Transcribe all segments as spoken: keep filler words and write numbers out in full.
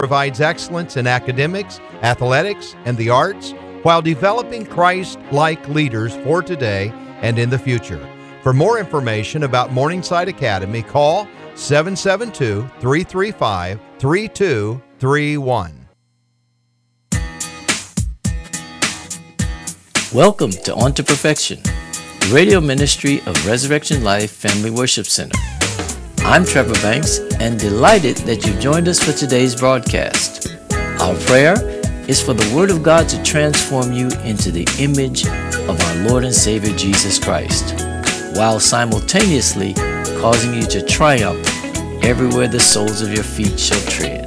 provides excellence in academics, athletics, and the arts while developing Christ-like leaders for today and in the future. For more information about Morningside Academy, call seven seven two, three three five, three two three one. Welcome to On to Perfection, the radio ministry of Resurrection Life Family Worship Center. I'm Trevor Banks and delighted that you've joined us for today's broadcast. Our prayer is for the Word of God to transform you into the image of our Lord and Savior Jesus Christ, while simultaneously causing you to triumph everywhere the soles of your feet shall tread.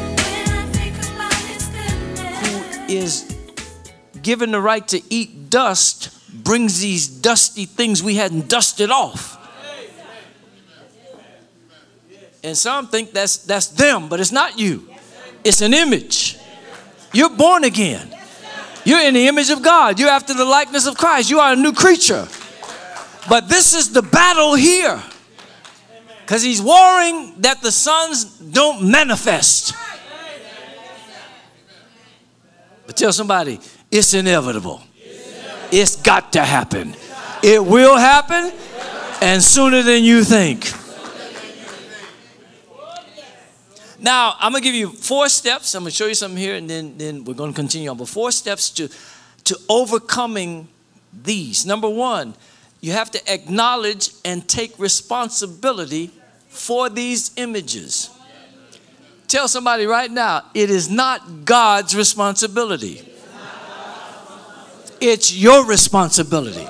Who is given the right to eat dust brings these dusty things we hadn't dusted off. And some think that's that's them, but it's not you. It's an image. You're born again. You're in the image of God. You're after the likeness of Christ. You are a new creature. But this is the battle here. Because he's warring that the sons don't manifest. But tell somebody, it's inevitable. It's got to happen. It will happen, and sooner than you think. Now, I'm going to give you four steps. I'm going to show you something here, and then, then we're going to continue on. But four steps to, to overcoming these. Number one, you have to acknowledge and take responsibility for these images. Tell somebody right now, it is not God's responsibility. It's your responsibility.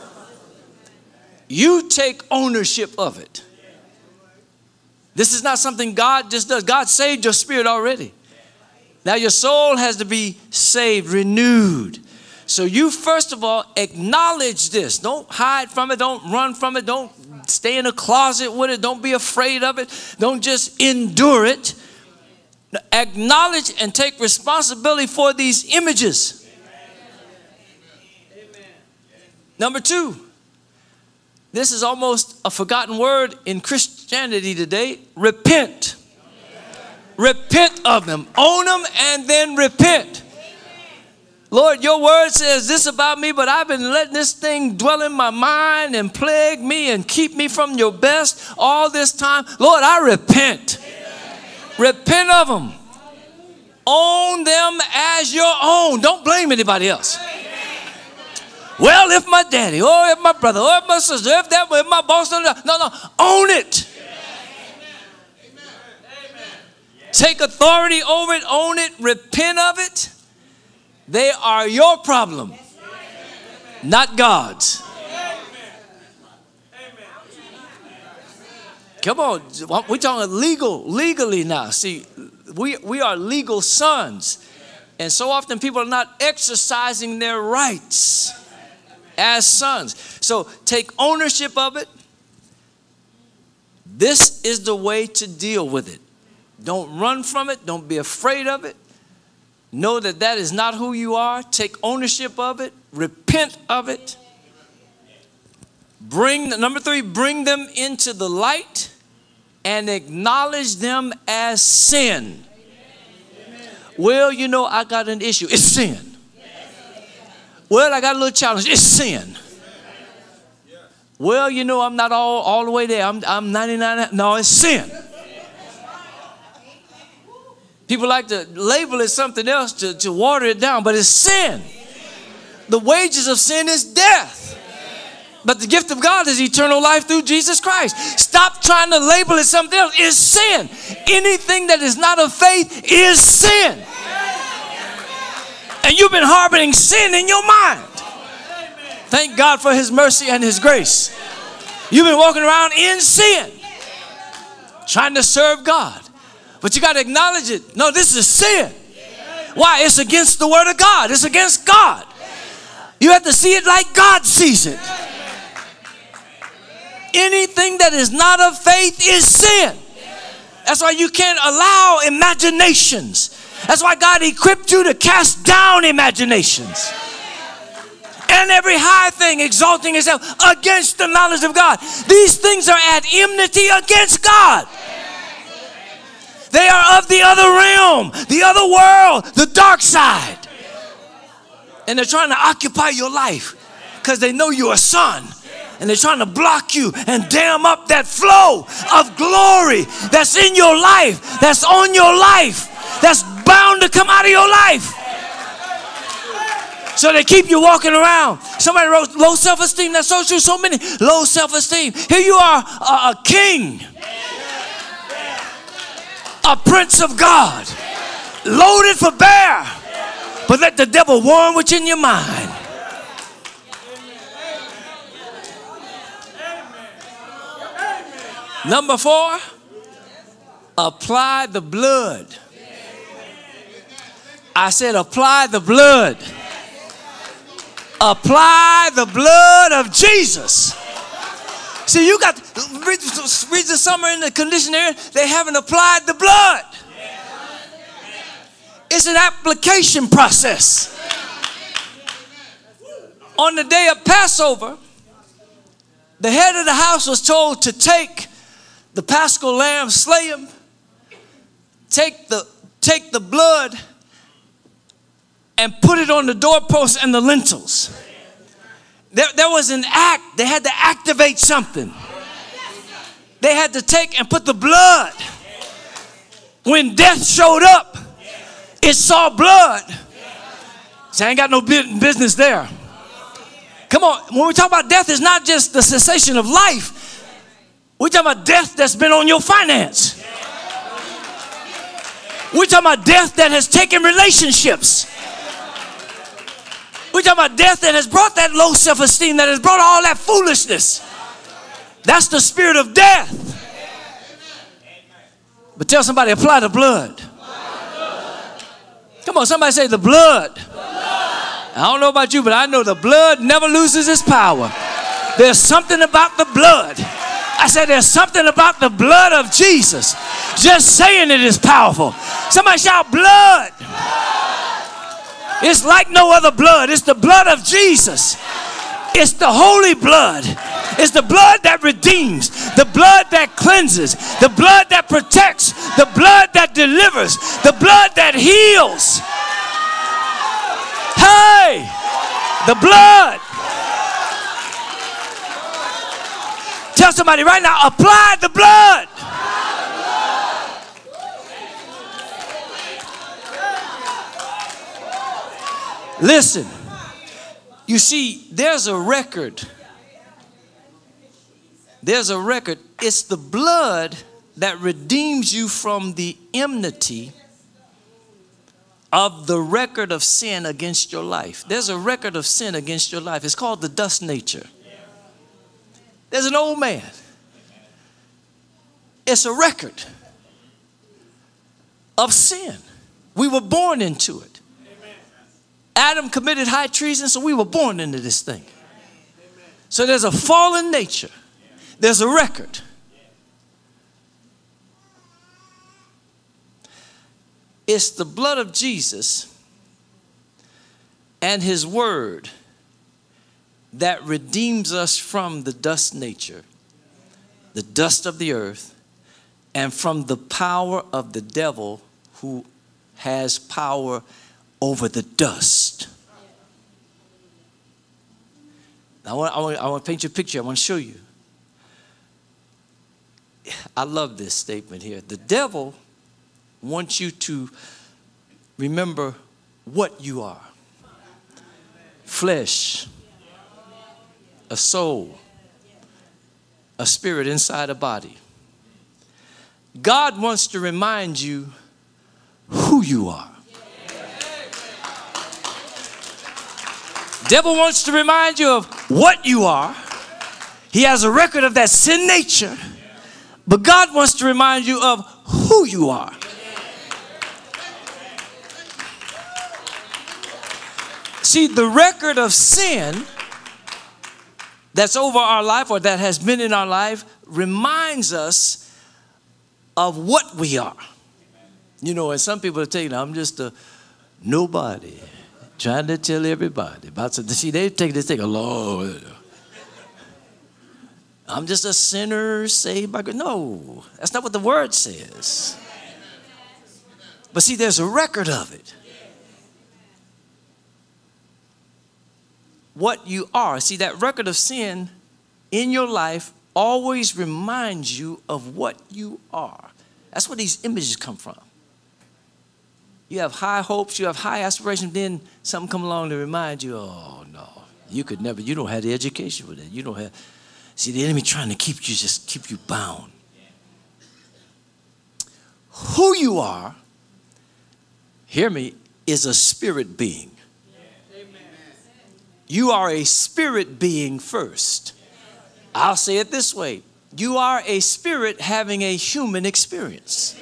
You take ownership of it. This is not something God just does. God saved your spirit already. Now your soul has to be saved, renewed. So you first of all acknowledge this. Don't hide from it. Don't run from it. Don't stay in a closet with it. Don't be afraid of it. Don't just endure it. Acknowledge and take responsibility for these images. Number two. This is almost a forgotten word in Christianity today. Repent. Repent of them. Own them and then repent. Lord, your word says this about me, but I've been letting this thing dwell in my mind and plague me and keep me from your best all this time. Lord, I repent. Repent of them. Own them as your own. Don't blame anybody else. Well, if my daddy, or if my brother, or if my sister, if that, if my boss, no, no, no, own it. Take authority over it, own it, repent of it. They are your problem, not God's. Come on, we're talking legal, legally now. See, we, we are legal sons. And so often people are not exercising their rights as sons. So take ownership of it. This is the way to deal with it. Don't run from it. Don't be afraid of it. Know that that is not who you are. Take ownership of it. Repent of it. Bring, number three, bring them into the light and acknowledge them as sin. Well, you know, I got an issue. It's sin. Well, I got a little challenge. It's sin. Well, you know, I'm not all, all the way there. I'm, I'm ninety-nine. No, it's sin. People like to label it something else to, to water it down, but it's sin. The wages of sin is death. But the gift of God is eternal life through Jesus Christ. Stop trying to label it something else. It's sin. Anything that is not of faith is sin. And you've been harboring sin in your mind. Thank God for his mercy and his grace. You've been walking around in sin, trying to serve God. But you got to acknowledge it. No, this is sin. Why? It's against the word of God. It's against God. You have to see it like God sees it. Anything that is not of faith is sin. That's why you can't allow imaginations. That's why God equipped you to cast down imaginations. And every high thing exalting itself against the knowledge of God. These things are at enmity against God. They are of the other realm, the other world, the dark side. And they're trying to occupy your life because they know you're a son. And they're trying to block you and dam up that flow of glory that's in your life, that's on your life, that's bound to come out of your life. So they keep you walking around. Somebody wrote low self-esteem. That's so true. So many low self-esteem. Here you are, a, a king, a prince of God, loaded for bear. But let the devil warn what's in your mind. Number four, apply the blood. I said apply the blood. Apply the blood of Jesus. See, you got, read, read the summer in the condition area, they haven't applied the blood. It's an application process. On the day of Passover, the head of the house was told to take the paschal lamb, slay him, take the, take the blood and put it on the doorposts and the lintels. There, there was an act. They had to activate something. They had to take and put the blood. When death showed up, it saw blood. So I ain't got no business there. Come on, when we talk about death, it's not just the cessation of life. We're talking about death that's been on your finance. We're talking about death that has taken relationships. We're talking about death that has brought that low self-esteem, that has brought all that foolishness. That's the spirit of death. But tell somebody, apply the blood. Come on, somebody say the blood. I don't know about you, but I know the blood never loses its power. There's something about the blood. I said there's something about the blood of Jesus. Just saying it is powerful. Somebody shout blood. It's like no other blood. It's the blood of Jesus. It's the holy blood. It's the blood that redeems, the blood that cleanses, the blood that protects, the blood that delivers, the blood that heals. Hey, the blood. Tell somebody right now, apply the blood. Listen, you see, there's a record. There's a record. It's the blood that redeems you from the enmity of the record of sin against your life. There's a record of sin against your life. It's called the dust nature. There's an old man. It's a record of sin. We were born into it. Adam committed high treason, so we were born into this thing. So there's a fallen nature. There's a record. It's the blood of Jesus and his word that redeems us from the dust nature, the dust of the earth, and from the power of the devil who has power over the dust. I want, I, want, I want to paint you a picture. I want to show you. I love this statement here. The devil wants you to remember what you are. Flesh, a soul, a spirit inside a body. God wants to remind you who you are. Devil wants to remind you of what you are. He has a record of that sin nature. But God wants to remind you of who you are. See, the record of sin that's over our life or that has been in our life reminds us of what we are. You know, and some people are taking, I'm just a nobody. Trying to tell everybody about something. See, they take this thing a long. I'm just a sinner saved by God. No, that's not what the word says. But see, there's a record of it. What you are. See, that record of sin in your life always reminds you of what you are. That's where these images come from. You have high hopes, you have high aspirations, then something come along to remind you, oh no, you could never, you don't have the education for that. You don't have, see, the enemy trying to keep you, just keep you bound. Who you are, hear me, is a spirit being. You are a spirit being first. I'll say it this way. You are a spirit having a human experience.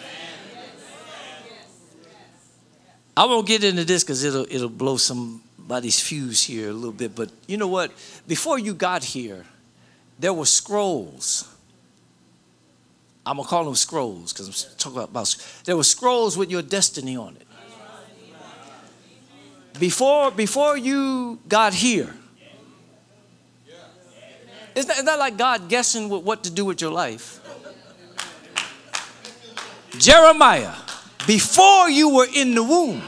I won't get into this because it'll, it'll blow somebody's fuse here a little bit. But you know what? Before you got here, there were scrolls. I'm going to call them scrolls because I'm talking about, about. There were scrolls with your destiny on it. Before, before you got here, it's not, it's not like God guessing with what to do with your life. Jeremiah, before you were in the womb,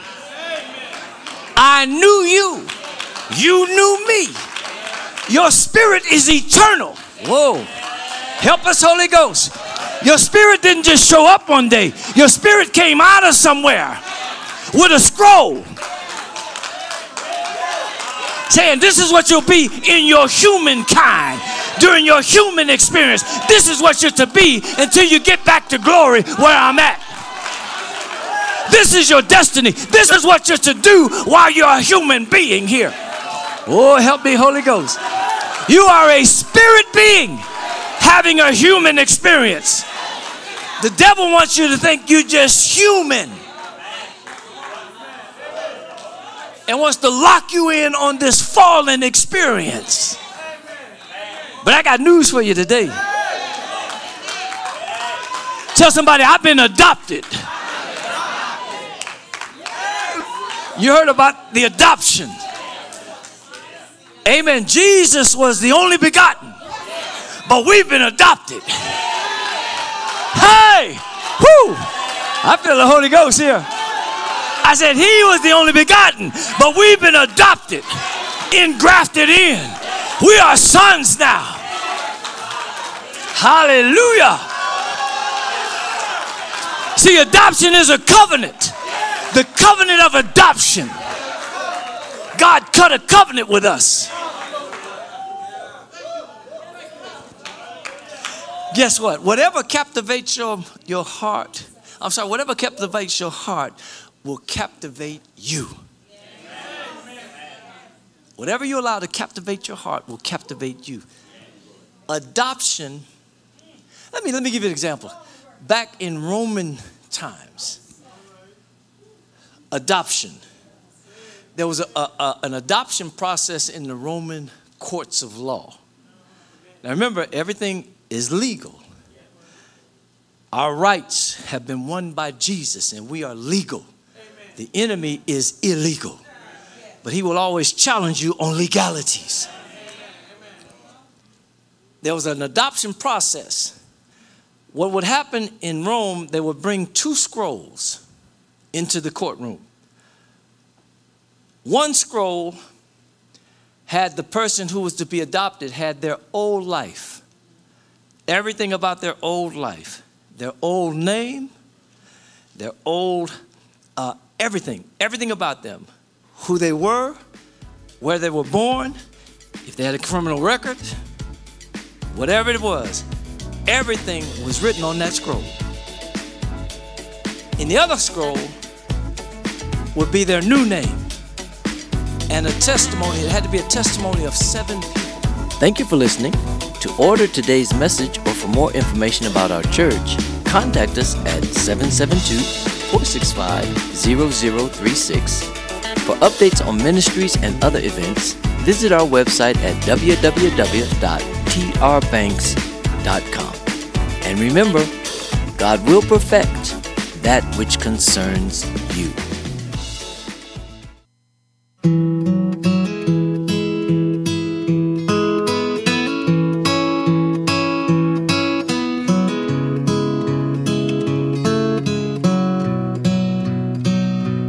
I knew you. You knew me. Your spirit is eternal. Whoa. Help us, Holy Ghost. Your spirit didn't just show up one day. Your spirit came out of somewhere with a scroll saying, this is what you'll be in your humankind, during your human experience. This is what you're to be until you get back to glory where I'm at. This is your destiny. This is what you're to do while you're a human being here. Oh, help me, Holy Ghost. You are a spirit being having a human experience. The devil wants you to think you're just human and wants to lock you in on this fallen experience. But I got news for you today. Tell somebody, I've been adopted. You heard about the adoption. Amen. Jesus was the only begotten, but we've been adopted. Hey, whoo! I feel the Holy Ghost here. I said he was the only begotten, but we've been adopted, engrafted in. We are sons now. Hallelujah. See, adoption is a covenant. The covenant of adoption. God cut a covenant with us. Guess what? Whatever captivates your, your heart, I'm sorry, whatever captivates your heart will captivate you. Whatever you allow to captivate your heart will captivate you. Adoption, let me, let me give you an example. Back in Roman times, adoption. There was a, a, a, an adoption process in the Roman courts of law. Now remember, everything is legal. Our rights have been won by Jesus and we are legal. The enemy is illegal, but he will always challenge you on legalities. There was an adoption process. What would happen in Rome, they would bring two scrolls into the courtroom. One scroll had the person who was to be adopted had their old life. Everything about their old life. Their old name, their old, uh, everything. Everything about them. Who they were, where they were born, if they had a criminal record, whatever it was. Everything was written on that scroll. In the other scroll would be their new name. And a testimony, it had to be a testimony of seven people. Thank you for listening. To order today's message or for more information about our church, contact us at seven seven two, four six five, zero zero three six. For updates on ministries and other events, visit our website at w w w dot t r banks dot com. And remember, God will perfect that which concerns you.